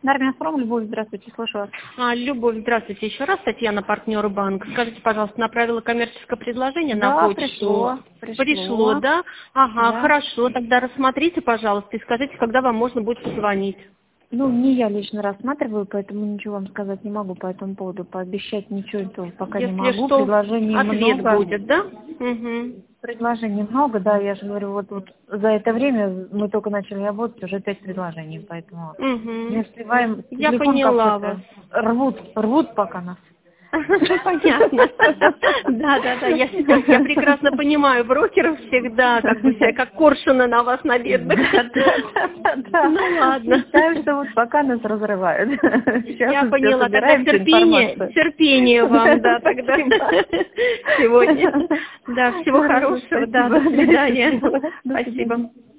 Нарминформ, Любовь, здравствуйте, слышу вас. Любовь, здравствуйте еще раз. Татьяна, партнер банк. Скажите, пожалуйста, направила коммерческое предложение Да, на почту? пришло. Да? Ага, Да. хорошо. Тогда рассмотрите, пожалуйста, и скажите, когда вам можно будет позвонить. Ну, не я лично рассматриваю, поэтому ничего вам сказать не могу по этому поводу. Пообещать ничего этого пока не Если могу. что, Предложений ответ много. будет, да? Угу. Предложений много, да, я же говорю, вот за это время мы только начали работать, уже 5 предложений, поэтому не Угу. успеваем. Я Телефон поняла вас. как-то рвут пока нас. Понятно. Да. Я прекрасно понимаю брокеров всегда, как бы себя, как коршуны на вас на бедных. Да. Ну ладно. Считаю, что вот пока нас разрывают. Я поняла. Тогда терпение вам, да, тогда сегодня. Да, всего хорошего. Да, до свидания. Спасибо.